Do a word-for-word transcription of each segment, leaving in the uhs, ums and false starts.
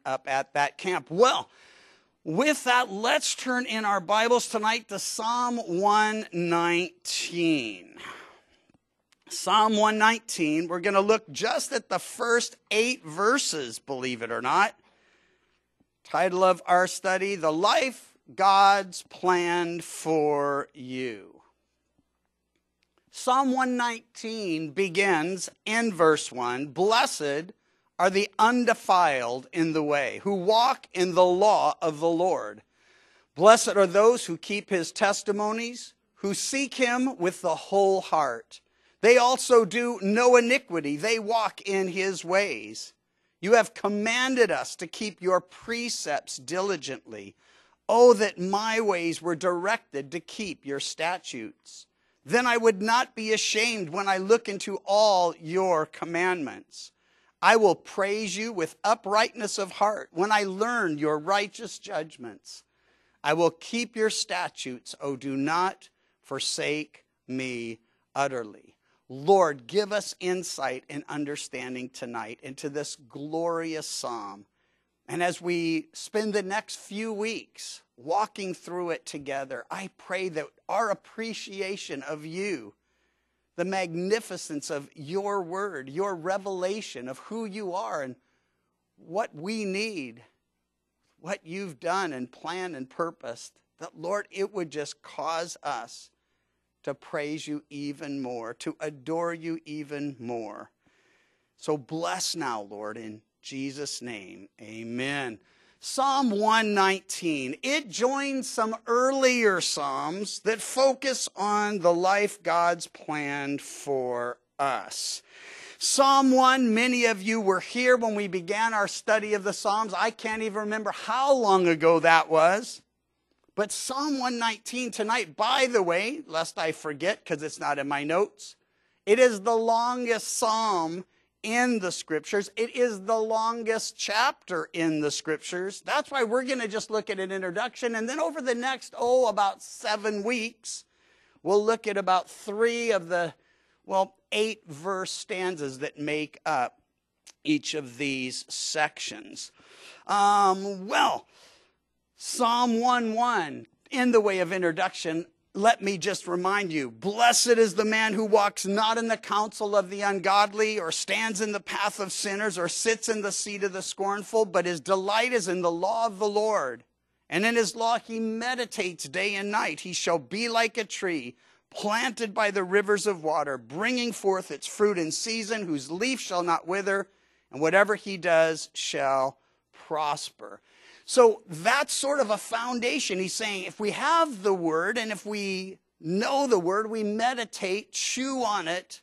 up at that camp. Well, with that, let's turn in our Bibles tonight to Psalm one nineteen. Psalm one nineteen, we're going to look just at the first eight verses, believe it or not. Title of our study, The Life God's Planned for You. Psalm one nineteen begins in verse one, Blessed are the undefiled in the way, who walk in the law of the Lord. Blessed are those who keep his testimonies, who seek him with the whole heart. They also do no iniquity. They walk in his ways. You have commanded us to keep your precepts diligently. Oh, that my ways were directed to keep your statutes. Then I would not be ashamed when I look into all your commandments. I will praise you with uprightness of heart when I learn your righteous judgments. I will keep your statutes. Oh, do not forsake me utterly. Lord, give us insight and understanding tonight into this glorious psalm. And as we spend the next few weeks walking through it together, I pray that our appreciation of you, the magnificence of your word, your revelation of who you are and what we need, what you've done and planned and purposed, that, Lord, it would just cause us to praise you even more, to adore you even more. So bless now, Lord, in Jesus' name, amen. Psalm one nineteen, it joins some earlier psalms that focus on the life God's planned for us. Psalm one, many of you were here when we began our study of the Psalms. I can't even remember how long ago that was. But Psalm one nineteen tonight, by the way, lest I forget because it's not in my notes, it is the longest psalm in the scriptures. It is the longest chapter in the scriptures. That's why we're going to just look at an introduction. And then over the next, oh, about seven weeks, we'll look at about three of the, well, eight verse stanzas that make up each of these sections. Um, well, Psalm one one, in the way of introduction, let me just remind you, blessed is the man who walks not in the counsel of the ungodly, or stands in the path of sinners, or sits in the seat of the scornful, but his delight is in the law of the Lord. And in his law he meditates day and night. He shall be like a tree planted by the rivers of water, bringing forth its fruit in season, whose leaf shall not wither, and whatever he does shall prosper. So that's sort of a foundation. He's saying if we have the word and if we know the word, we meditate, chew on it,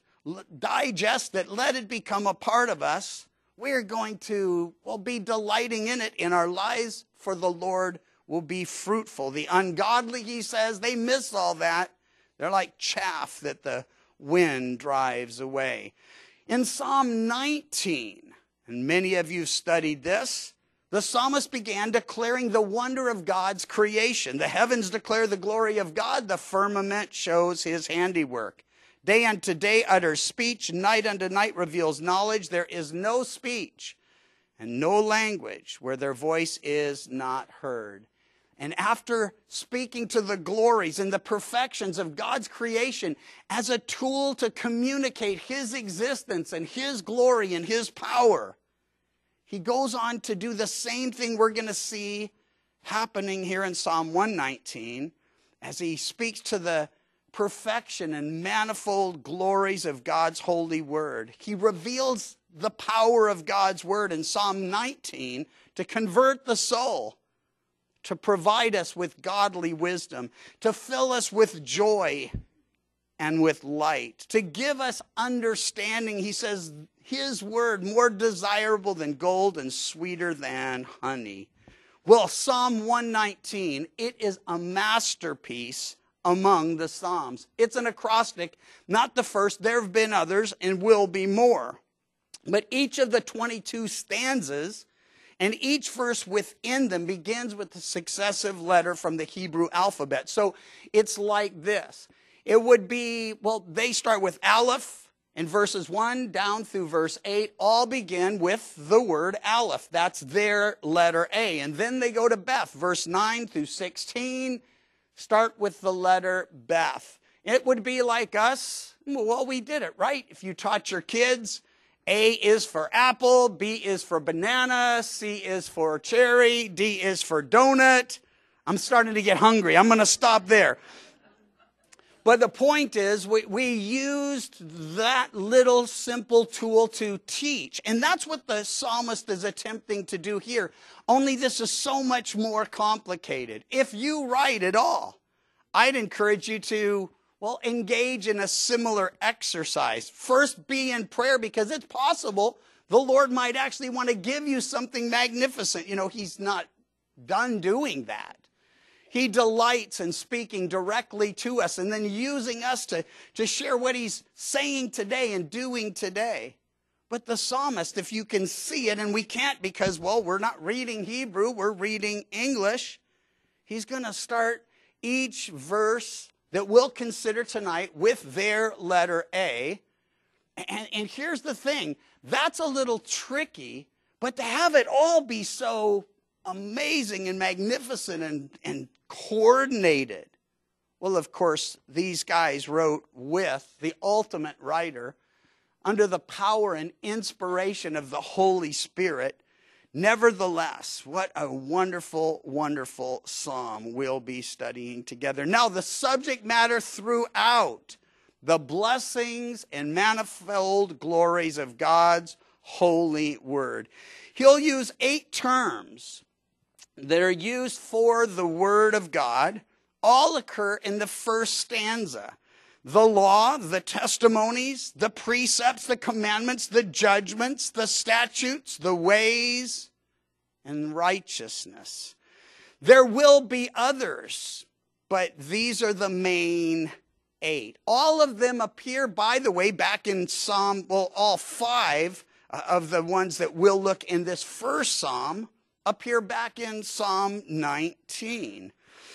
digest it, let it become a part of us, we're going to, well, be delighting in it in our lives, for the Lord will be fruitful. The ungodly, he says, they miss all that. They're like chaff that the wind drives away. In Psalm nineteen, and many of you studied this, the psalmist began declaring the wonder of God's creation. The heavens declare the glory of God. The firmament shows his handiwork. Day unto day utters speech. Night unto night reveals knowledge. There is no speech and no language where their voice is not heard. And after speaking to the glories and the perfections of God's creation as a tool to communicate his existence and his glory and his power, he goes on to do the same thing we're going to see happening here in Psalm one nineteen as he speaks to the perfection and manifold glories of God's holy word. He reveals the power of God's word in Psalm nineteen to convert the soul, to provide us with godly wisdom, to fill us with joy and with light, to give us understanding. He says his word more desirable than gold and sweeter than honey. Well, Psalm one nineteen, it is a masterpiece among the Psalms. It's an acrostic, not the first. There have been others and will be more. But each of the twenty-two stanzas and each verse within them begins with a successive letter from the Hebrew alphabet. So it's like this. It would be, well, they start with Aleph, in verses one down through verse eight, all begin with the word Aleph. That's their letter A. And then they go to Beth. Verse nine through sixteen start with the letter Beth. It would be like us. Well, we did it, right? If you taught your kids, A is for apple, B is for banana, C is for cherry, D is for donut. I'm starting to get hungry. I'm going to stop there. But the point is, we, we used that little simple tool to teach. And that's what the psalmist is attempting to do here. Only this is so much more complicated. If you write at all, I'd encourage you to, well, engage in a similar exercise. First, be in prayer, because it's possible the Lord might actually want to give you something magnificent. You know, he's not done doing that. He delights in speaking directly to us and then using us to, to share what he's saying today and doing today. But the psalmist, if you can see it, and we can't because, well, we're not reading Hebrew, we're reading English. He's going to start each verse that we'll consider tonight with their letter A. And, and here's the thing, that's a little tricky, but to have it all be so amazing and magnificent and, and coordinated. Well, of course, these guys wrote with the ultimate writer under the power and inspiration of the Holy Spirit. Nevertheless, what a wonderful, wonderful psalm we'll be studying together. Now, the subject matter throughout, the blessings and manifold glories of God's holy word. He'll use eight terms that are used for the word of God, all occur in the first stanza. The law, the testimonies, the precepts, the commandments, the judgments, the statutes, the ways, and righteousness. There will be others, but these are the main eight. All of them appear, by the way, back in Psalm, well, all five of the ones that we'll look in this first psalm appear back in Psalm nineteen.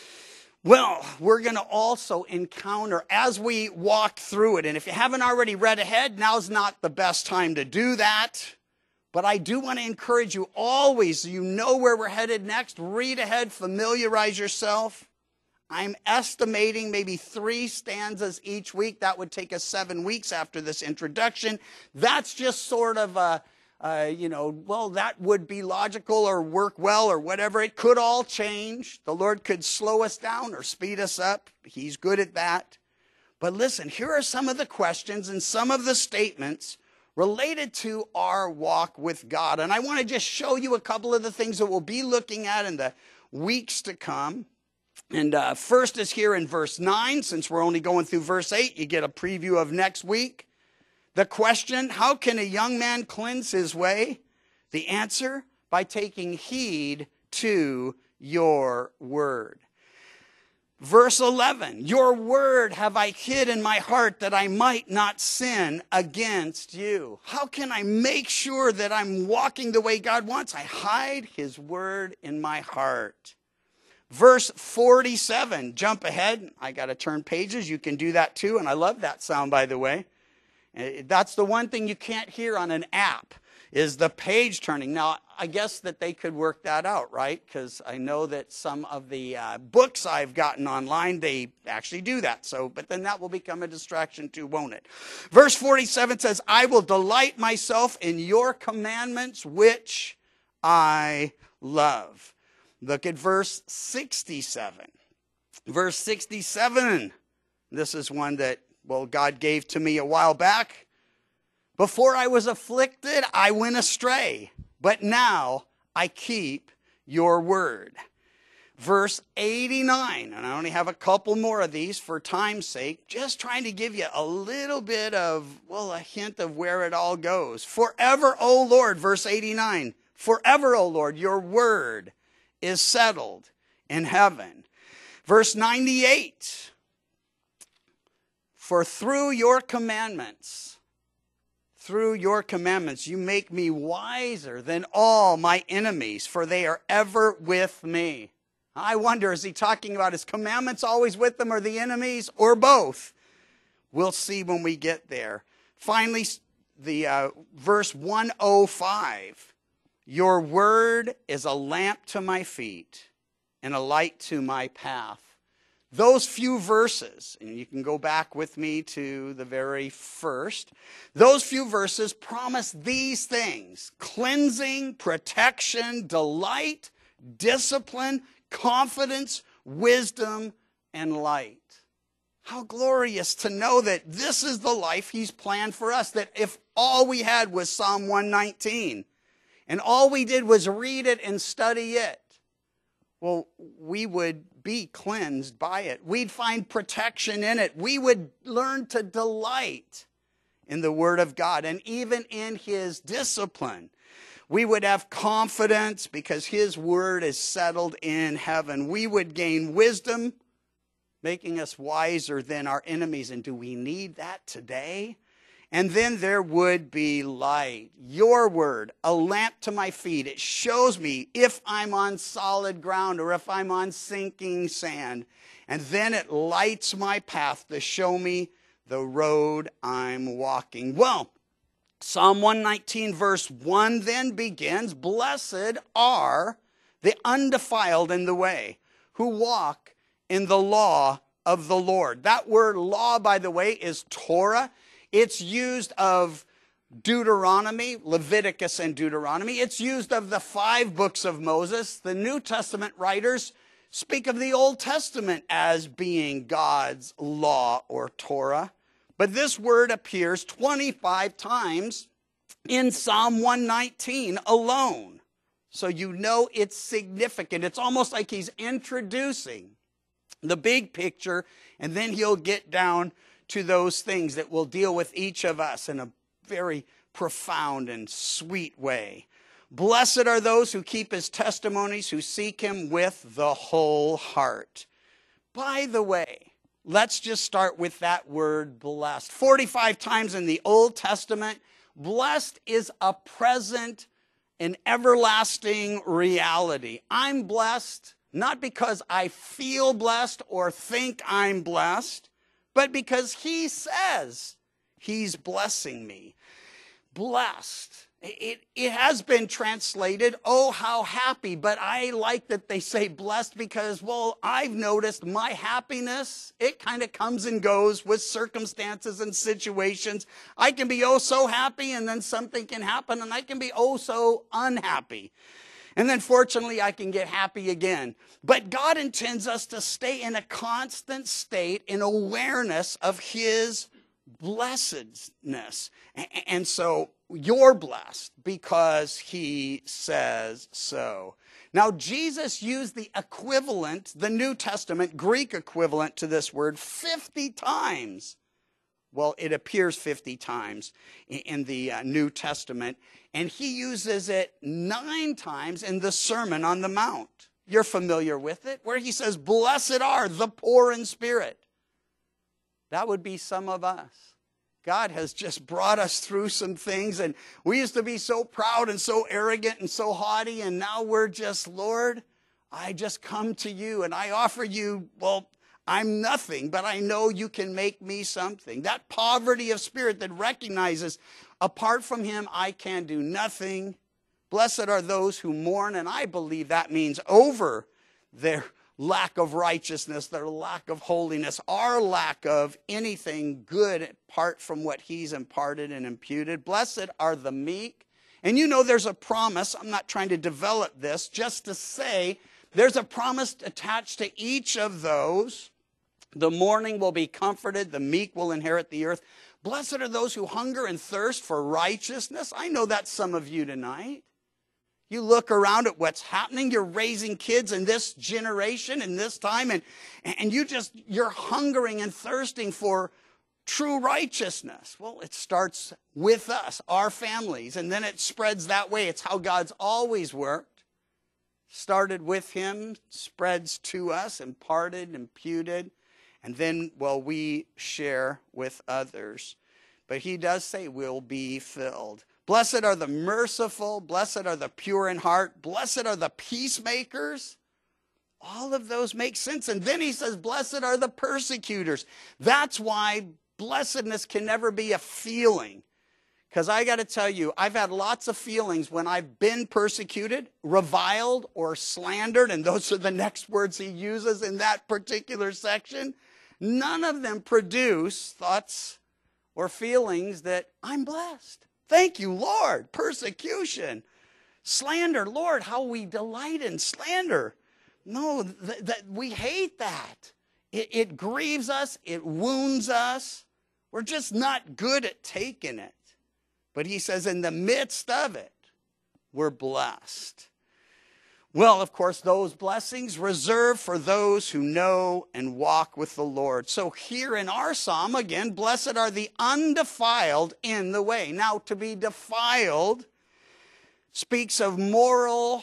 Well, we're going to also encounter as we walk through it, and if you haven't already read ahead, now's not the best time to do that. But I do want to encourage you always, so you know where we're headed next, read ahead, familiarize yourself. I'm estimating maybe three stanzas each week. That would take us seven weeks after this introduction. That's just sort of a, uh, you know, well, that would be logical or work well or whatever. It could all change. The Lord could slow us down or speed us up. He's good at that. But listen, here are some of the questions and some of the statements related to our walk with God. And I want to just show you a couple of the things that we'll be looking at in the weeks to come. And uh, first is here in verse nine. Since we're only going through verse eight, you get a preview of next week. The question, how can a young man cleanse his way? The answer, by taking heed to your word. Verse eleven, your word have I hid in my heart that I might not sin against you. How can I make sure that I'm walking the way God wants? I hide his word in my heart. Verse forty-seven, jump ahead. I got to turn pages. You can do that too. And I love that sound, by the way. That's the one thing you can't hear on an app is the page turning. Now, I guess that they could work that out, right? Because I know that some of the uh, books I've gotten online, they actually do that. So, but then that will become a distraction too, won't it? Verse forty-seven says, I will delight myself in your commandments, which I love. Look at verse sixty-seven. Verse sixty-seven, this is one that, well, God gave to me a while back. Before I was afflicted, I went astray, but now I keep your word. Verse eighty-nine, and I only have a couple more of these for time's sake, just trying to give you a little bit of, well, a hint of where it all goes. Forever, O Lord, verse eighty-nine, forever, O Lord, your word is settled in heaven. Verse ninety-eight, for through your commandments, through your commandments, you make me wiser than all my enemies, for they are ever with me. I wonder, is he talking about his commandments always with them, or the enemies, or both? We'll see when we get there. Finally, the uh, verse one oh five. Your word is a lamp to my feet and a light to my path. Those few verses, and you can go back with me to the very first, those few verses promise these things: cleansing, protection, delight, discipline, confidence, wisdom, and light. How glorious to know that this is the life he's planned for us, that if all we had was Psalm one nineteen, and all we did was read it and study it, well, we would be cleansed by it. We'd find protection in it. We would learn to delight in the Word of God and even in His discipline. We would have confidence because His Word is settled in heaven. We would gain wisdom, making us wiser than our enemies. And do we need that today? And then there would be light. Your word, a lamp to my feet. It shows me if I'm on solid ground or if I'm on sinking sand. And then it lights my path to show me the road I'm walking. Well, Psalm one nineteen verse one then begins, blessed are the undefiled in the way, who walk in the law of the Lord. That word law, by the way, is Torah. It's used of Deuteronomy, Leviticus and Deuteronomy. It's used of the five books of Moses. The New Testament writers speak of the Old Testament as being God's law or Torah. But this word appears twenty-five times in Psalm one nineteen alone. So you know it's significant. It's almost like he's introducing the big picture, and then he'll get down to those things that will deal with each of us in a very profound and sweet way. Blessed are those who keep his testimonies, who seek him with the whole heart. By the way, let's just start with that word blessed. forty-five times in the Old Testament, blessed is a present and everlasting reality. I'm blessed not because I feel blessed or think I'm blessed, but because he says he's blessing me. Blessed. It, it has been translated, oh, how happy. But I like that they say blessed because, well, I've noticed my happiness, it kind of comes and goes with circumstances and situations. I can be oh so happy, and then something can happen, and I can be oh so unhappy. And then fortunately, I can get happy again. But God intends us to stay in a constant state in awareness of his blessedness. And so you're blessed because he says so. Now, Jesus used the equivalent, the New Testament Greek equivalent to this word fifty times. Well, it appears fifty times in the New Testament, and he uses it nine times in the Sermon on the Mount. You're familiar with it, where he says, blessed are the poor in spirit. That would be some of us. God has just brought us through some things, and we used to be so proud and so arrogant and so haughty, and now we're just, Lord, I just come to you, and I offer you, well, I'm nothing, but I know you can make me something. That poverty of spirit that recognizes, apart from him, I can do nothing. Blessed are those who mourn, and I believe that means over their lack of righteousness, their lack of holiness, our lack of anything good apart from what he's imparted and imputed. Blessed are the meek. And you know there's a promise. I'm not trying to develop this, just to say there's a promise attached to each of those. The mourning will be comforted. The meek will inherit the earth. Blessed are those who hunger and thirst for righteousness. I know that's some of you tonight. You look around at what's happening. You're raising kids in this generation, in this time, and, and you just, you're hungering and thirsting for true righteousness. Well, it starts with us, our families, and then it spreads that way. It's how God's always worked. Started with him, spreads to us, imparted, imputed, and then, well, we share with others. But he does say we'll be filled. Blessed are the merciful. Blessed are the pure in heart. Blessed are the peacemakers. All of those make sense. And then he says, blessed are the persecutors. That's why Blessedness can never be a feeling. Because I got to tell you, I've had lots of feelings when I've been persecuted, reviled, or slandered, and those are the next words he uses in that particular section. None of them produce thoughts or feelings that I'm blessed. Thank you, Lord. Persecution, slander, Lord, how we delight in slander. No, th- th- we hate that. It, it grieves us. It wounds us. We're just not good at taking it. But he says in the midst of it, we're blessed. Well, of course, those blessings reserved for those who know and walk with the Lord. So here in our psalm, again, blessed are the undefiled in the way. Now, to be defiled speaks of moral,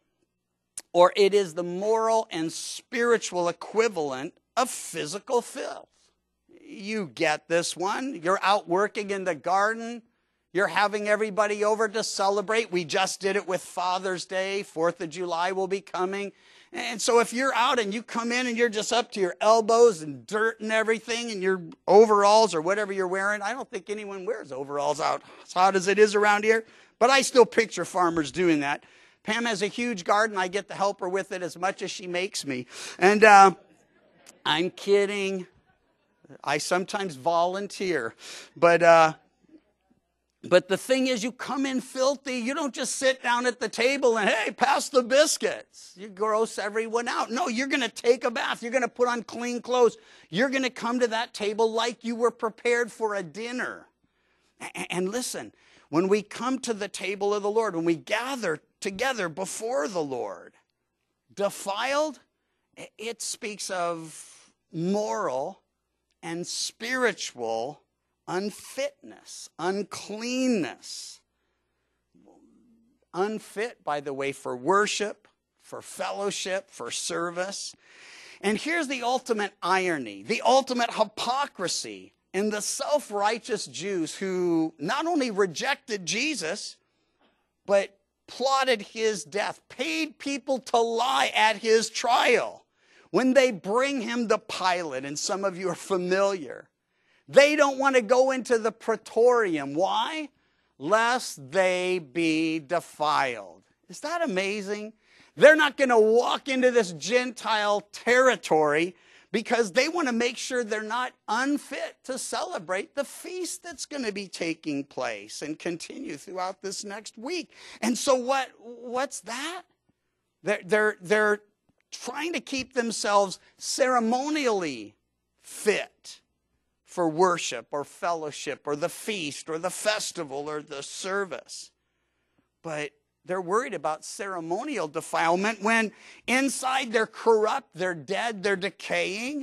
or it is the moral and spiritual equivalent of physical filth. You get this one. You're out working in the garden. You're having everybody over to celebrate. We just did it with Father's Day. Fourth of July will be coming. And so if you're out and you come in and you're just up to your elbows in dirt and everything and your overalls or whatever you're wearing, I don't think anyone wears overalls out as hot as it is around here. But I still picture farmers doing that. Pam has a huge garden. I get to help her with it as much as she makes me. And uh, I'm kidding. I sometimes volunteer. But... Uh, But the thing is, you come in filthy. You don't just sit down at the table and, hey, pass the biscuits. You gross everyone out. No, you're going to take a bath. You're going to put on clean clothes. You're going to come to that table like you were prepared for a dinner. And listen, when we come to the table of the Lord, when we gather together before the Lord, defiled, it speaks of moral and spiritual unfitness, uncleanness. Unfit, by the way, for worship, for fellowship, for service. And here's the ultimate irony, the ultimate hypocrisy in the self-righteous Jews who not only rejected Jesus, but plotted his death, paid people to lie at his trial. When they bring him to Pilate, and some of you are familiar, they don't want to go into the praetorium. Why? Lest they be defiled. Is that amazing? They're not going to walk into this Gentile territory because they want to make sure they're not unfit to celebrate the feast that's going to be taking place and continue throughout this next week. And so what? What's that? They're, they're, they're trying to keep themselves ceremonially fit for worship or fellowship or the feast or the festival or the service. But they're worried about ceremonial defilement when inside they're corrupt, they're dead, they're decaying.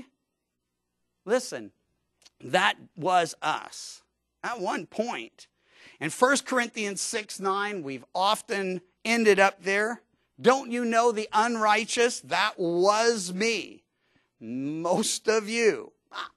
Listen, that was us at one point. In First Corinthians six nine, we've often ended up there. Don't you know the unrighteous? That was me. Most of you.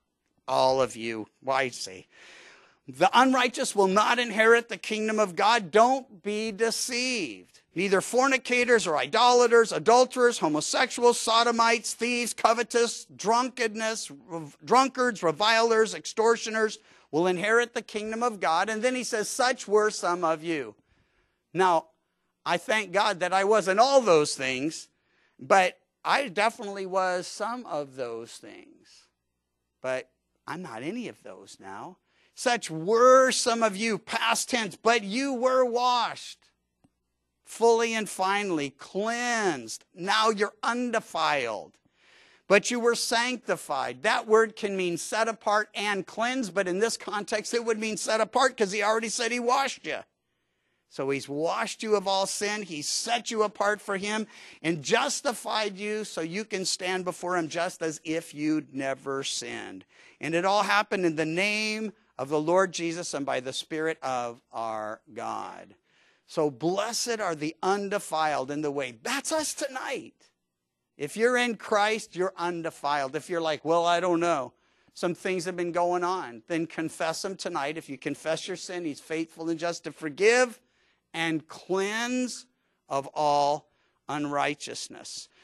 All of you, why say? The unrighteous will not inherit the kingdom of God. Don't be deceived. Neither fornicators or idolaters, adulterers, homosexuals, sodomites, thieves, covetous, drunkenness, drunkards, revilers, extortioners will inherit the kingdom of God. And then he says, such were some of you. Now, I thank God that I wasn't all those things, but I definitely was some of those things. But I'm not any of those now. Such were some of you, past tense, but you were washed fully and finally, cleansed. Now you're undefiled. But you were sanctified. That word can mean set apart and cleansed, but in this context it would mean set apart because he already said he washed you. So he's washed you of all sin. He's set you apart for him and justified you so you can stand before him just as if you'd never sinned. And it all happened in the name of the Lord Jesus and by the Spirit of our God. So blessed are the undefiled in the way. That's us tonight. If you're in Christ, you're undefiled. If you're like, well, I don't know, some things have been going on, then confess them tonight. If you confess your sin, he's faithful and just to forgive and cleanse of all unrighteousness.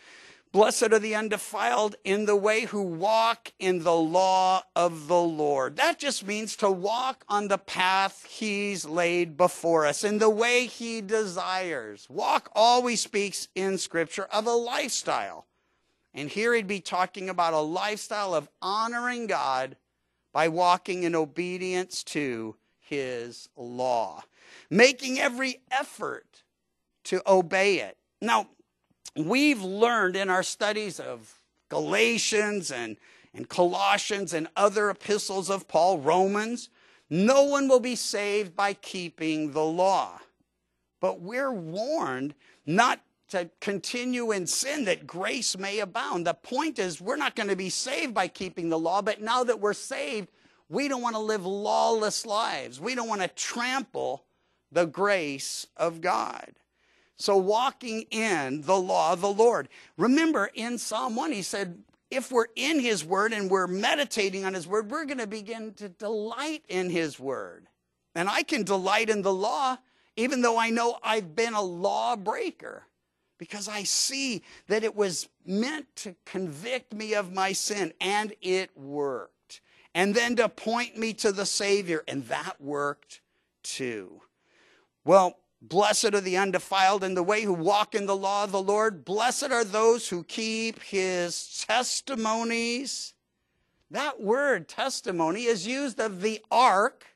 Blessed are the undefiled in the way who walk in the law of the Lord. That just means to walk on the path he's laid before us, in the way he desires. Walk always speaks in Scripture of a lifestyle. And here he'd be talking about a lifestyle of honoring God by walking in obedience to his law, making every effort to obey it. Now, we've learned in our studies of Galatians and, and Colossians and other epistles of Paul, Romans, no one will be saved by keeping the law. But we're warned not to continue in sin that grace may abound. The point is, we're not going to be saved by keeping the law, but now that we're saved, we don't want to live lawless lives. We don't want to trample the grace of God. So walking in the law of the Lord. Remember in Psalm one, he said, if we're in his word and we're meditating on his word, we're going to begin to delight in his word. And I can delight in the law, even though I know I've been a lawbreaker, because I see that it was meant to convict me of my sin, and it worked. And then to point me to the Savior, and that worked too. Well, blessed are the undefiled in the way who walk in the law of the Lord. Blessed are those who keep his testimonies. That word testimony is used of the ark,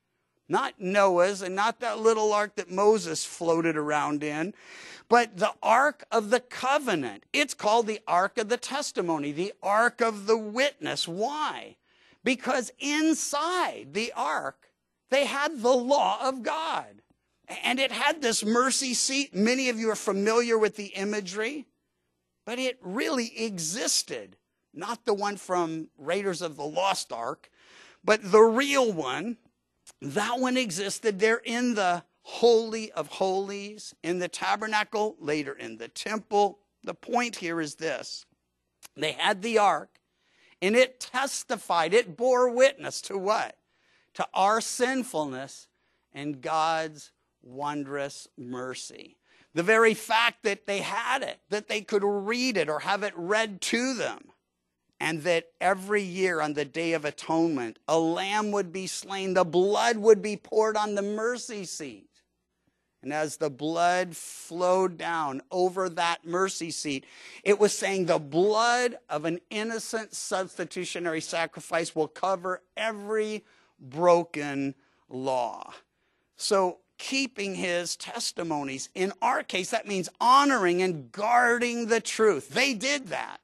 not Noah's and not that little ark that Moses floated around in, but the ark of the covenant. It's called the ark of the testimony, the ark of the witness. Why? Because inside the ark, they had the law of God. And it had this mercy seat. Many of you are familiar with the imagery, but it really existed. Not the one from Raiders of the Lost Ark, but the real one. That one existed there in the Holy of Holies, in the tabernacle, later in the temple. The point here is this. They had the ark, and it testified, it bore witness to what? To our sinfulness and God's wondrous mercy. The very fact that they had it, that they could read it or have it read to them, and that every year on the Day of Atonement, a lamb would be slain, the blood would be poured on the mercy seat. And as the blood flowed down over that mercy seat, it was saying the blood of an innocent substitutionary sacrifice will cover every broken law. So keeping his testimonies, in our case, that means honoring and guarding the truth. They did that.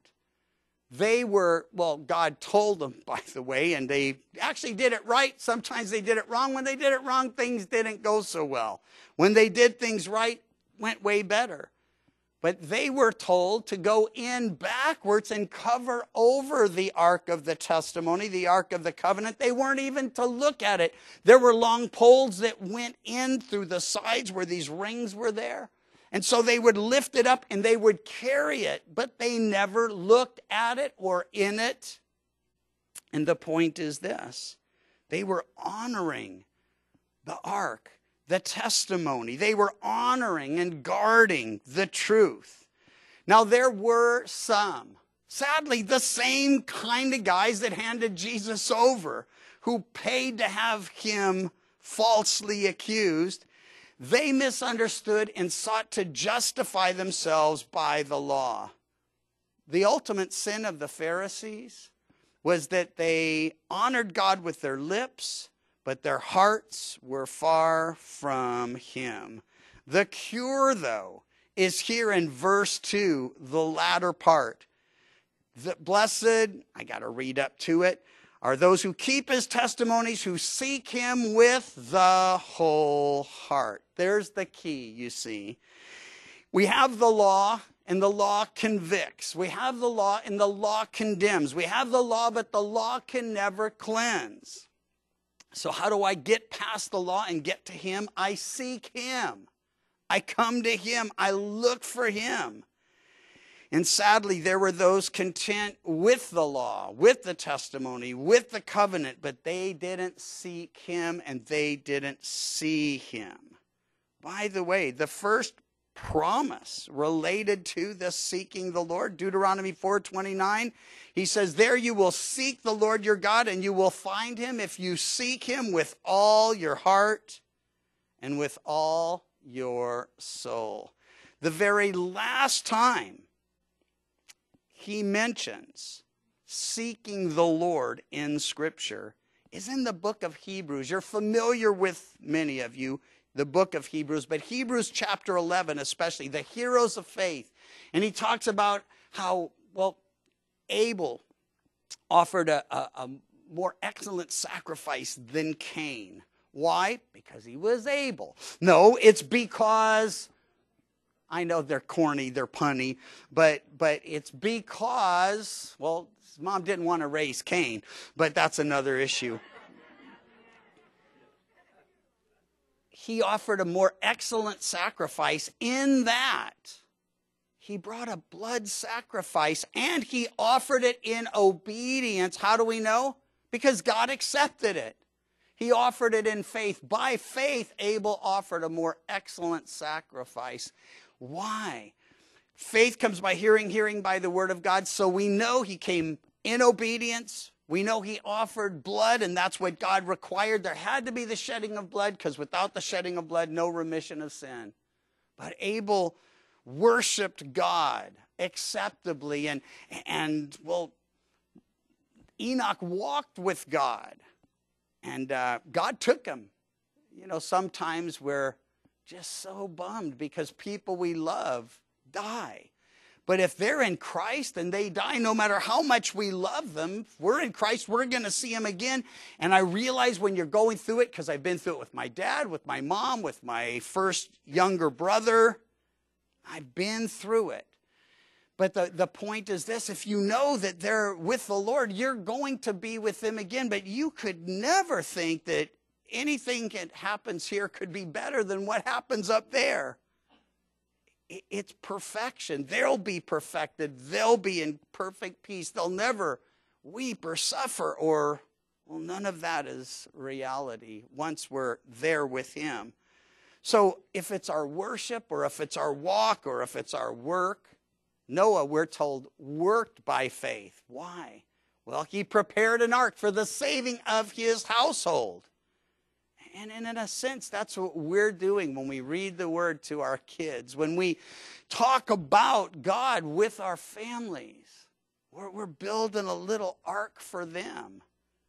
They were, well, God told them, by the way, and they actually did it right. Sometimes they did it wrong. When they did it wrong, things didn't go so well. When they did things right, went way better. But they were told to go in backwards and cover over the Ark of the Testimony, the Ark of the Covenant. They weren't even to look at it. There were long poles that went in through the sides where these rings were there. And so they would lift it up and they would carry it, but they never looked at it or in it. And the point is this. They were honoring the ark, the testimony. They were honoring and guarding the truth. Now there were some, sadly, the same kind of guys that handed Jesus over, who paid to have him falsely accused. They misunderstood and sought to justify themselves by the law. The ultimate sin of the Pharisees was that they honored God with their lips, but their hearts were far from him. The cure, though, is here in verse two, the latter part. The blessed, I got to read up to it, are those who keep his testimonies, who seek him with the whole heart. There's the key, you see. We have the law, and the law convicts. We have the law, and the law condemns. We have the law, but the law can never cleanse. So how do I get past the law and get to him? I seek him. I come to him. I look for him. And sadly, there were those content with the law, with the testimony, with the covenant, but they didn't seek him and they didn't see him. By the way, the first promise related to this seeking the Lord. Deuteronomy four twenty-nine, he says, there you will seek the Lord your God, and you will find him if you seek him with all your heart and with all your soul. The very last time he mentions seeking the Lord in Scripture is in the book of Hebrews. You're familiar with, many of you, the book of Hebrews, but Hebrews chapter eleven especially, the heroes of faith. And he talks about how, well, Abel offered a, a, a more excellent sacrifice than Cain. Why? Because he was able. No, it's because, I know they're corny, they're punny, but but it's because, well, his mom didn't want to raise Cain, but that's another issue. He offered a more excellent sacrifice in that he brought a blood sacrifice and he offered it in obedience. How do we know? Because God accepted it. He offered it in faith. By faith, Abel offered a more excellent sacrifice. Why? Faith comes by hearing, hearing by the word of God. So we know he came in obedience. We know he offered blood, and that's what God required. There had to be the shedding of blood, because without the shedding of blood, no remission of sin. But Abel worshiped God acceptably, and, and well, Enoch walked with God. And uh, God took him. You know, sometimes we're just so bummed because people we love die. But if they're in Christ and they die, no matter how much we love them, if we're in Christ, we're going to see him again. And I realize when you're going through it, because I've been through it with my dad, with my mom, with my first younger brother. I've been through it. But the, the point is this, if you know that they're with the Lord, you're going to be with them again. But you could never think that anything that happens here could be better than what happens up there. It's perfection. They'll be perfected. They'll be in perfect peace. They'll never weep or suffer or, well, none of that is reality once we're there with him. So if it's our worship or if it's our walk or if it's our work, Noah, we're told, worked by faith. Why? Well, he prepared an ark for the saving of his household. And in a sense, that's what we're doing when we read the word to our kids. When we talk about God with our families, we're, we're building a little ark for them.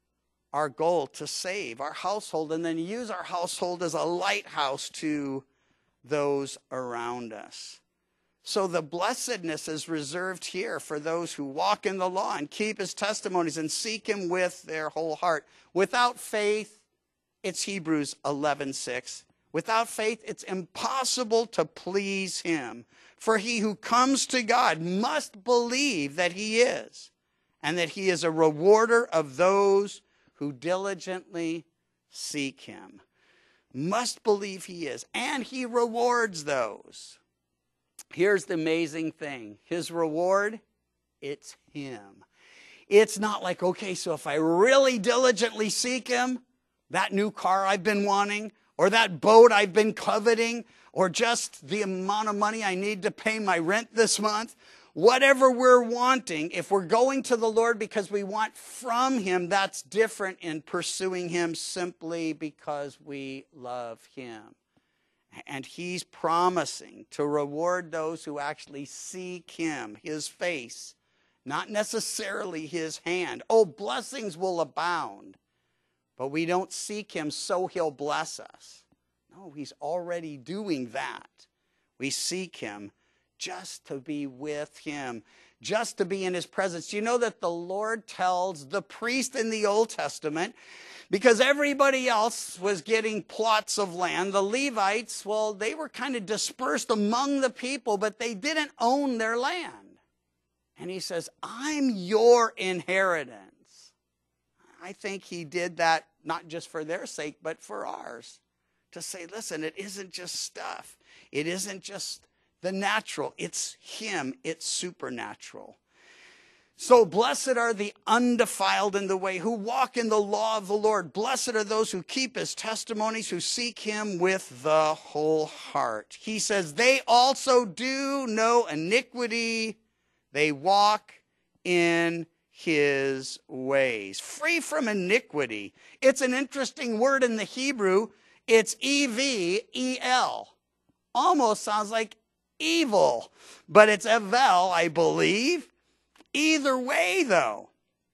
Our goal to save our household and then use our household as a lighthouse to those around us. So the blessedness is reserved here for those who walk in the law and keep his testimonies and seek him with their whole heart. Without faith, it's Hebrews eleven six. Without faith, it's impossible to please him. For he who comes to God must believe that he is, and that he is a rewarder of those who diligently seek him. Must believe he is, and he rewards those. Here's the amazing thing. His reward, it's him. It's not like, okay, so if I really diligently seek him, that new car I've been wanting, or that boat I've been coveting, or just the amount of money I need to pay my rent this month, whatever we're wanting, if we're going to the Lord because we want from him, that's different in pursuing him simply because we love him. And he's promising to reward those who actually seek him, his face, not necessarily his hand. Oh, blessings will abound, but we don't seek him so he'll bless us. No, he's already doing that. We seek him just to be with him, just to be in his presence. Do you know that the Lord tells the priest in the Old Testament, because everybody else was getting plots of land, the Levites, well, they were kind of dispersed among the people, but they didn't own their land. And he says, I'm your inheritance. I think he did that not just for their sake, but for ours. To say, listen, it isn't just stuff. It isn't just the natural. It's him. It's supernatural. So blessed are the undefiled in the way, who walk in the law of the Lord. Blessed are those who keep his testimonies, who seek him with the whole heart. He says, they also do no iniquity. They walk in his ways. Free from iniquity. It's an interesting word in the Hebrew. It's E V E L. Almost sounds like evil, but it's evel, I believe. Either way, though,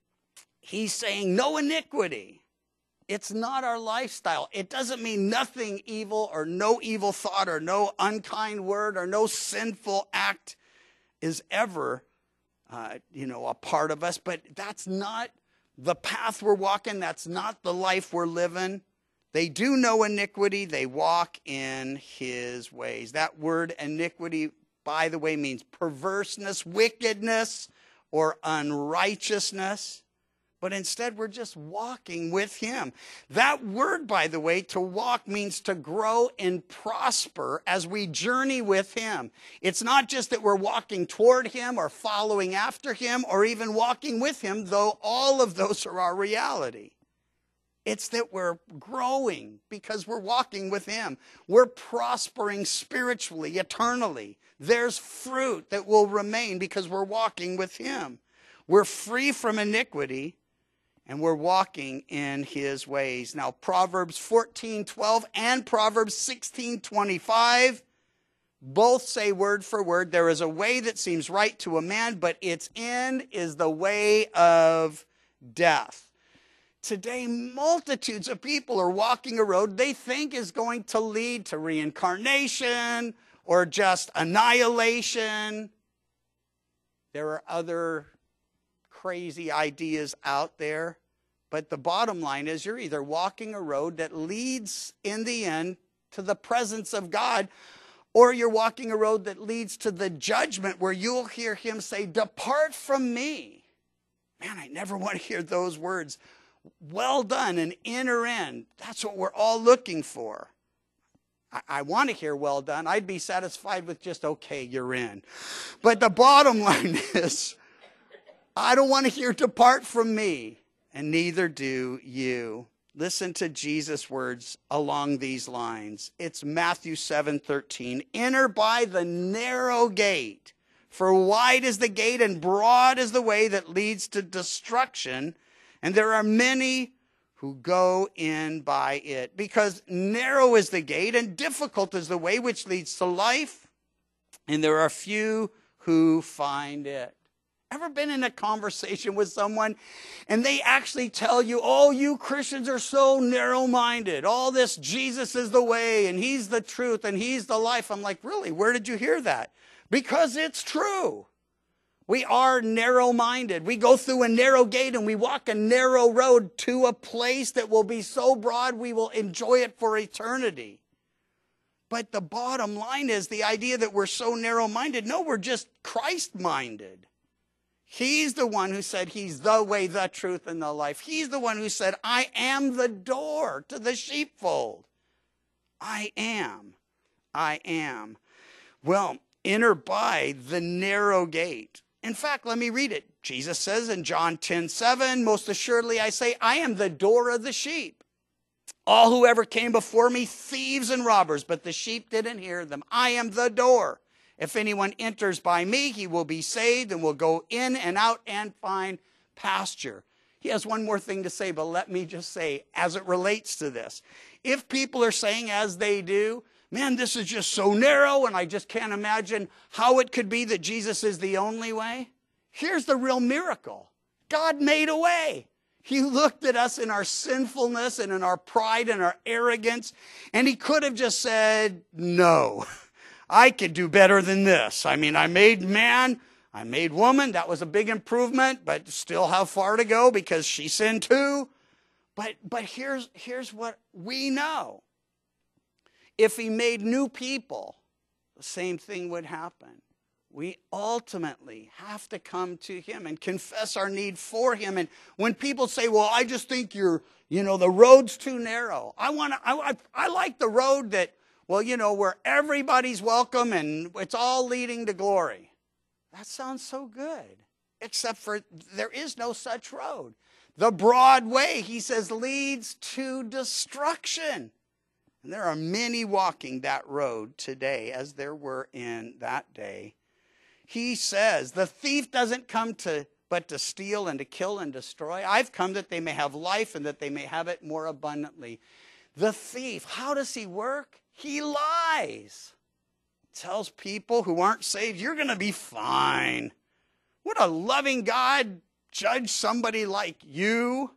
he's saying no iniquity. It's not our lifestyle. It doesn't mean nothing evil or no evil thought or no unkind word or no sinful act is ever, uh, you know, a part of us. But that's not the path we're walking. That's not the life we're living. They do no iniquity. They walk in his ways. That word iniquity, by the way, means perverseness, wickedness, or unrighteousness, but instead we're just walking with him. That word, by the way, to walk means to grow and prosper as we journey with him. It's not just that we're walking toward him or following after him or even walking with him, though all of those are our reality. It's that we're growing because we're walking with him. We're prospering spiritually, eternally. There's fruit that will remain because we're walking with him. We're free from iniquity and we're walking in his ways. Now, Proverbs fourteen twelve and Proverbs sixteen twenty-five both say word for word, there is a way that seems right to a man, but its end is the way of death. Today, multitudes of people are walking a road they think is going to lead to reincarnation or just annihilation. There are other crazy ideas out there, but the bottom line is you're either walking a road that leads in the end to the presence of God, or you're walking a road that leads to the judgment where you'll hear him say, depart from me. Man, I never want to hear those words. Well done, an inner end. That's what we're all looking for. I, I want to hear well done. I'd be satisfied with just, okay, you're in. But the bottom line is, I don't want to hear depart from me, and neither do you. Listen to Jesus' words along these lines. It's Matthew seven thirteen. Enter by the narrow gate, for wide is the gate and broad is the way that leads to destruction, and there are many who go in by it. Because narrow is the gate and difficult is the way which leads to life, and there are few who find it. Ever been in a conversation with someone and they actually tell you, oh, you Christians are so narrow-minded. All this Jesus is the way and he's the truth and he's the life. I'm like, really? Where did you hear that? Because it's true. We are narrow-minded. We go through a narrow gate and we walk a narrow road to a place that will be so broad we will enjoy it for eternity. But the bottom line is the idea that we're so narrow-minded. No, we're just Christ-minded. He's the one who said he's the way, the truth, and the life. He's the one who said, I am the door to the sheepfold. I am. I am. Well, enter by the narrow gate. In fact, let me read it. Jesus says in John ten seven, most assuredly I say, I am the door of the sheep. All who ever came before me, thieves and robbers, but the sheep didn't hear them. I am the door. If anyone enters by me, he will be saved and will go in and out and find pasture. He has one more thing to say, but let me just say, as it relates to this, if people are saying as they do, man, this is just so narrow and I just can't imagine how it could be that Jesus is the only way. Here's the real miracle. God made a way. He looked at us in our sinfulness and in our pride and our arrogance, and he could have just said, no. I could do better than this. I mean, I made man, I made woman. That was a big improvement, but still have far to go because she sinned too. But, but here's, here's what we know. If he made new people, the same thing would happen. We ultimately have to come to him and confess our need for him. And when people say, well, I just think you're, you know, the road's too narrow. I want to, I, I, I like the road that, well, you know, where everybody's welcome and it's all leading to glory. That sounds so good. except for there is no such road. The broad way, he says, leads to destruction. And there are many walking that road today, as there were in that day. He says, the thief doesn't come to but to steal and to kill and destroy. I've come that they may have life and that they may have it more abundantly. The thief, how does he work? He lies. Tells people who aren't saved, you're going to be fine. Would a loving God judge somebody like you?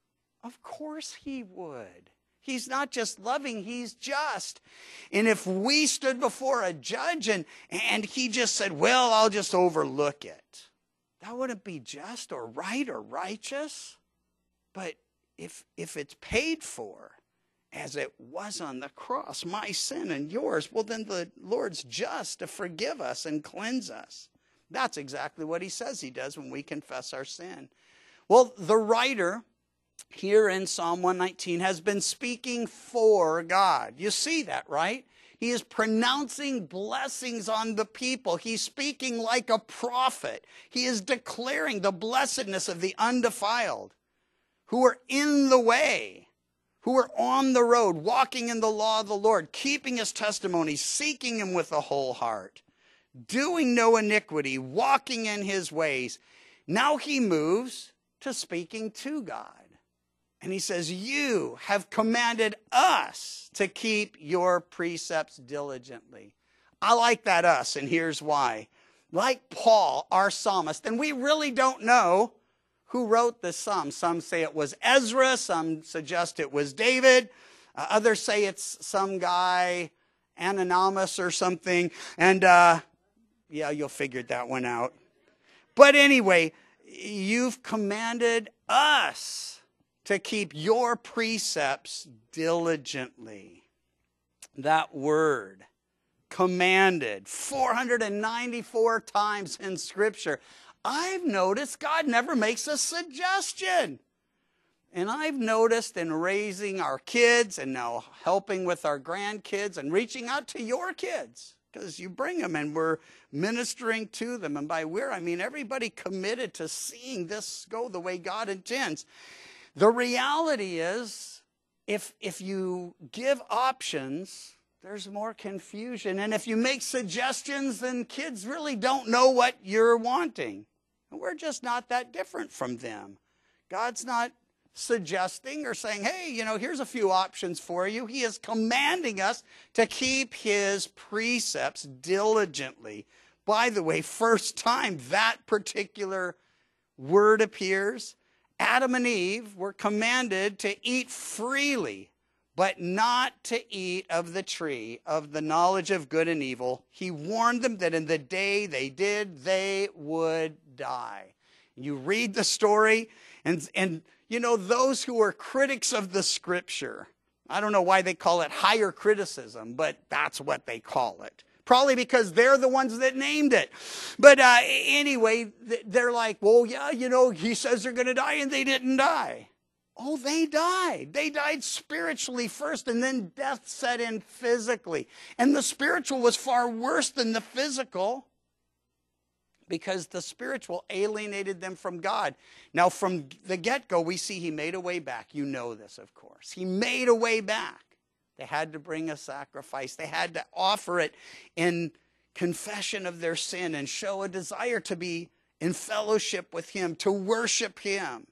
Of course he would. He's not just loving, he's just. And if we stood before a judge and, and he just said, well, I'll just overlook it, that wouldn't be just or right or righteous. But if, if it's paid for, as it was on the cross, my sin and yours, well, then the Lord's just to forgive us and cleanse us. That's exactly what he says he does when we confess our sin. Well, the writer here in Psalm one nineteen has been speaking for God. You see that, right? He is pronouncing blessings on the people. He's speaking like a prophet. He is declaring the blessedness of the undefiled who are in the way, who are on the road, walking in the law of the Lord, keeping his testimonies, seeking him with a whole heart, doing no iniquity, walking in his ways. Now he moves to speaking to God. And he says, you have commanded us to keep your precepts diligently. I like that us, and here's why. Like Paul, our psalmist, and we really don't know who wrote this psalm. Some say it was Ezra, some suggest it was David, uh, others say it's some guy, Anonymous or something, and uh, yeah, you'll figure that one out. But anyway, you've commanded us to keep your precepts diligently. That word, commanded, four hundred ninety-four times in Scripture. I've noticed God never makes a suggestion. And I've noticed in raising our kids and now helping with our grandkids and reaching out to your kids, because you bring them and we're ministering to them. And by we're, I mean everybody committed to seeing this go the way God intends. The reality is, if, if you give options, there's more confusion. And if you make suggestions, then kids really don't know what you're wanting. And we're just not that different from them. God's not suggesting or saying, hey, you know, here's a few options for you. He is commanding us to keep his precepts diligently. By the way, first time that particular word appears, Adam and Eve were commanded to eat freely, but not to eat of the tree of the knowledge of good and evil. He warned them that in the day they did, they would die. You read the story, and, and you know, those who are critics of the Scripture, I don't know why they call it higher criticism, but that's what they call it. Probably because they're the ones that named it. But uh, anyway, they're like, well, yeah, you know, he says they're going to die, and they didn't die. Oh, they died. They died spiritually first, and then death set in physically. And the spiritual was far worse than the physical, because the spiritual alienated them from God. Now, from the get-go, we see he made a way back. You know this, of course. He made a way back. They had to bring a sacrifice. They had to offer it in confession of their sin and show a desire to be in fellowship with him, to worship him.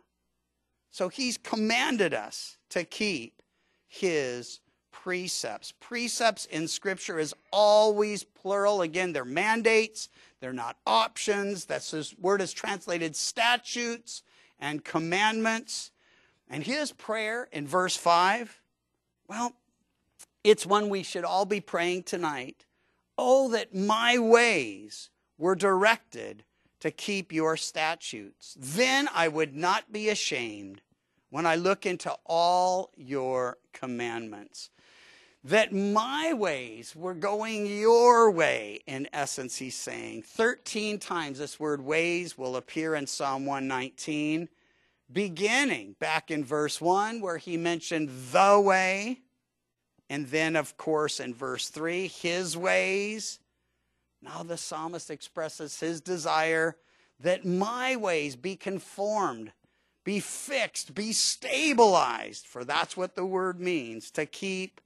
So he's commanded us to keep his precepts. Precepts in Scripture is always plural. Again, they're mandates. They're not options. That's this word is translated statutes and commandments. And his prayer in verse five, well, it's one we should all be praying tonight. Oh, that my ways were directed to keep your statutes. Then I would not be ashamed when I look into all your commandments. That my ways were going your way, in essence, he's saying. thirteen times this word ways will appear in Psalm one nineteen, beginning back in verse one, where he mentioned the way. And then, of course, in verse three, his ways. Now the psalmist expresses his desire that my ways be conformed, be fixed, be stabilized, for that's what the word means, to keep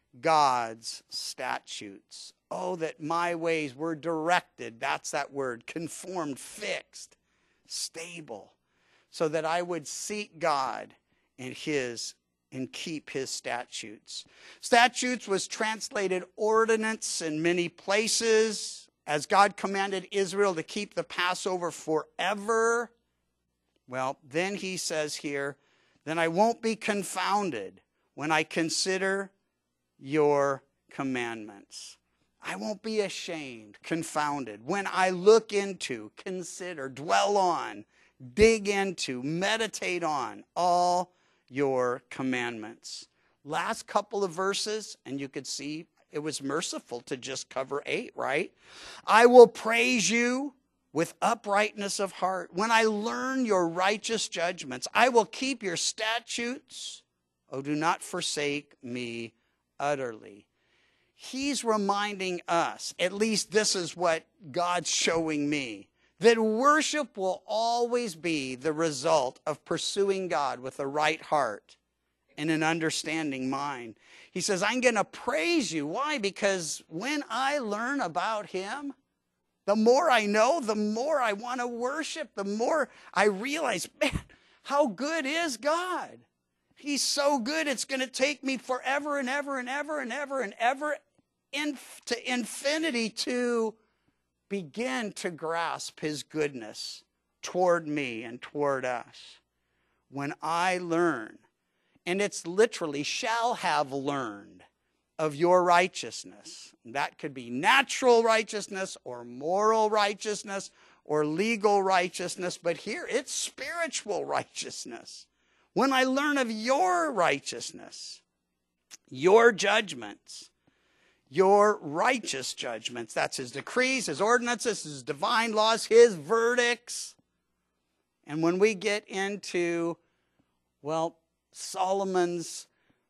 God's statutes. Oh, that my ways were directed, that's that word, conformed, fixed, stable, so that I would seek God and his and keep his statutes. Statutes was translated ordinance in many places, as God commanded Israel to keep the Passover forever. Well, then he says here, then I won't be confounded when I consider your commandments. I won't be ashamed, confounded, when I look into, consider, dwell on, dig into, meditate on all your commandments. Last couple of verses, and you could see it was merciful to just cover eight, right? I will praise you with uprightness of heart. When I learn your righteous judgments, I will keep your statutes. Oh, do not forsake me utterly. He's reminding us, at least this is what God's showing me, that worship will always be the result of pursuing God with a right heart and an understanding mind. He says, I'm going to praise you. Why? Because when I learn about him, the more I know, the more I want to worship, the more I realize, man, how good is God? He's so good, it's going to take me forever and ever and ever and ever and ever in, to infinity to begin to grasp his goodness toward me and toward us. When I learn, and it's literally shall have learned of your righteousness. That could be natural righteousness or moral righteousness or legal righteousness, but here it's spiritual righteousness. When I learn of your righteousness, your judgments, your righteous judgments, that's his decrees, his ordinances, his divine laws, his verdicts. And when we get into, well, Solomon's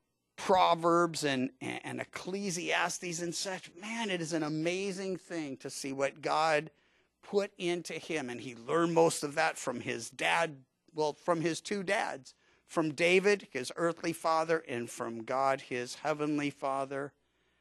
Proverbs and, and Ecclesiastes and such, man, it is an amazing thing to see what God put into him. And he learned most of that from his dad, well, from his two dads, from David, his earthly father, and from God, his heavenly father.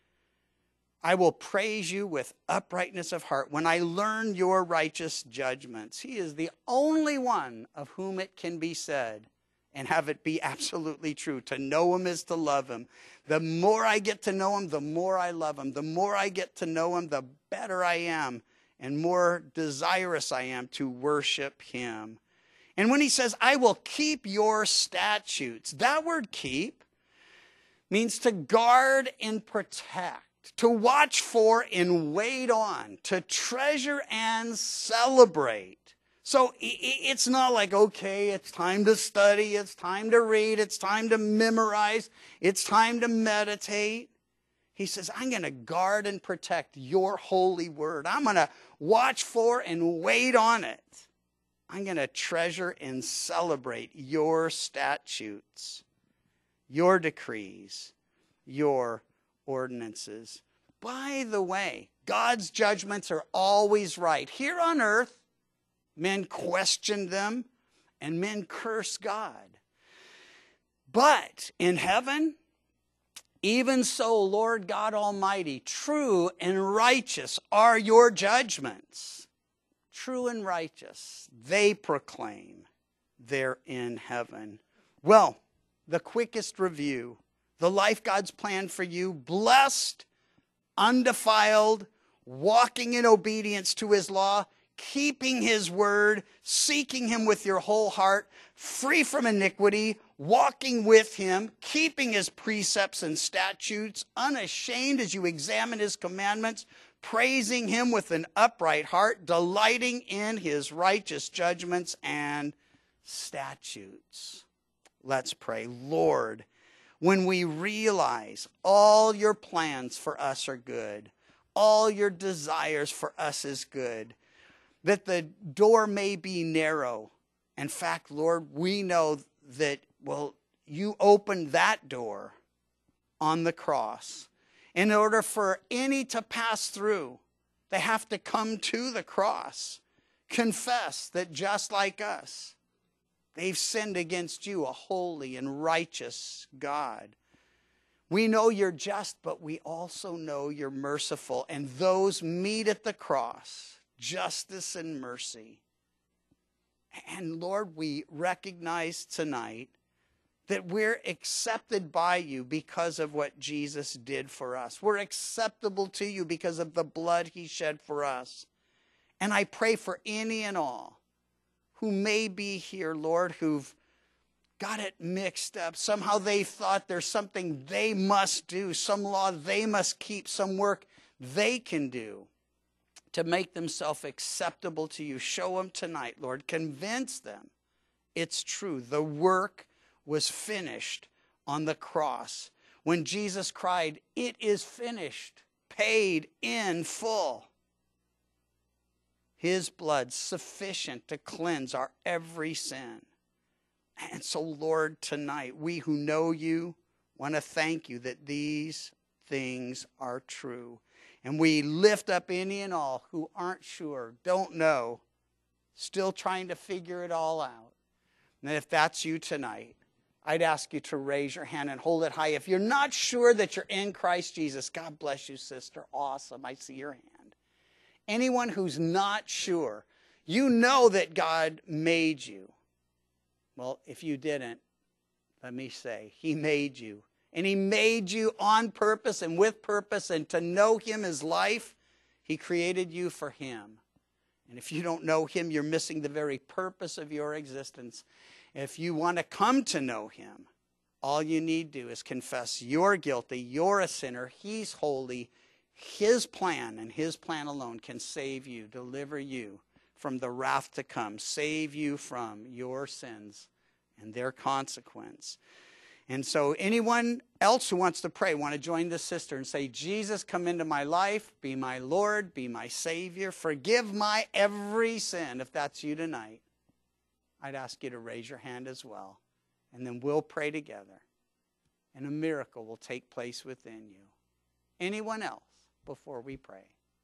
I will praise you with uprightness of heart when I learn your righteous judgments. He is the only one of whom it can be said, and have it be absolutely true. To know him is to love him. The more I get to know him, the more I love him. The more I get to know him, the better I am and more desirous I am to worship him. And when he says, I will keep your statutes, that word keep means to guard and protect, to watch for and wait on, to treasure and celebrate. So it's not like, okay, it's time to study, it's time to read, it's time to memorize, it's time to meditate. He says, I'm going to guard and protect your holy word. I'm going to watch for and wait on it. I'm going to treasure and celebrate your statutes, your decrees, your ordinances. By the way, God's judgments are always right. Here on earth, men question them, and men curse God. But in heaven, even so, Lord God Almighty, true and righteous are your judgments. True and righteous, they proclaim there in heaven. Well, the quickest review, the life God's planned for you, blessed, undefiled, walking in obedience to his law, keeping his word, seeking him with your whole heart, free from iniquity, walking with him, keeping his precepts and statutes, unashamed as you examine his commandments, praising him with an upright heart, delighting in his righteous judgments and statutes. Let's pray. Lord, when we realize all your plans for us are good, all your desires for us is good, that the door may be narrow. In fact, Lord, we know that, well, you opened that door on the cross. In order for any to pass through, they have to come to the cross. confess that just like us, they've sinned against you, a holy and righteous God. We know you're just, but we also know you're merciful. And those meet at the cross, justice and mercy. And Lord, we recognize tonight that we're accepted by you because of what Jesus did for us. We're acceptable to you because of the blood he shed for us. And I pray for any and all who may be here, Lord, who've got it mixed up. Somehow they thought there's something they must do, some law they must keep, some work they can do to make themselves acceptable to you. Show them tonight, Lord. Convince them it's true. The work was finished on the cross. When Jesus cried, "It is finished," paid in full. His blood sufficient to cleanse our every sin. And so, Lord, tonight, we who know you want to thank you that these things are true. And we lift up any and all who aren't sure, don't know, still trying to figure it all out. And if that's you tonight, I'd ask you to raise your hand and hold it high. If you're not sure that you're in Christ Jesus, God bless you, sister. Awesome. I see your hand. Anyone who's not sure, you know that God made you. Well, if you didn't, let me say, he made you. And he made you on purpose and with purpose, and to know him as life, he created you for him. And if you don't know him, you're missing the very purpose of your existence. If you want to come to know him, all you need to do is confess you're guilty, you're a sinner, he's holy. His plan and his plan alone can save you, deliver you from the wrath to come, save you from your sins and their consequence. And so anyone else who wants to pray, want to join this sister and say, Jesus, come into my life, be my Lord, be my Savior, forgive my every sin. If that's you tonight, I'd ask you to raise your hand as well. And then we'll pray together. And a miracle will take place within you. Anyone else before we pray?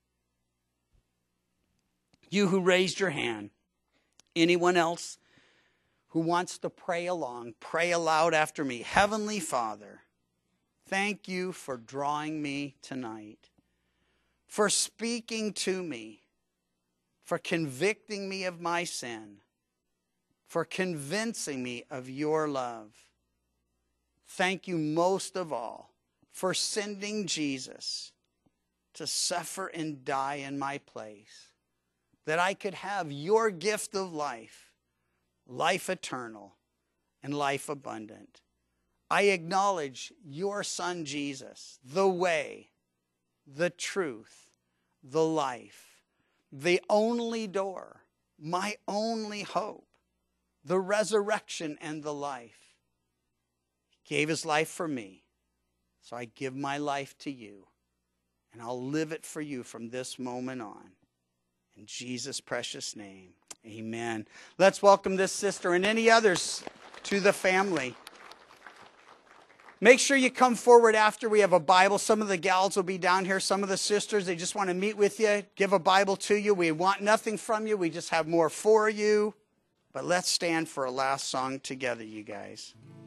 You who raised your hand. Anyone else who wants to pray along, pray aloud after me. Heavenly Father, thank you for drawing me tonight, for speaking to me, for convicting me of my sin, for convincing me of your love. Thank you most of all for sending Jesus to suffer and die in my place, that I could have your gift of life, life eternal, and life abundant. I acknowledge your Son Jesus, the way, the truth, the life, the only door, my only hope, the resurrection and the life. He gave his life for me, so I give my life to you, and I'll live it for you from this moment on. In Jesus' precious name, amen. Let's welcome this sister and any others to the family. Make sure you come forward after. We have a Bible. Some of the gals will be down here. Some of the sisters, they just want to meet with you, give a Bible to you. We want nothing from you. We just have more for you. But let's stand for a last song together, you guys.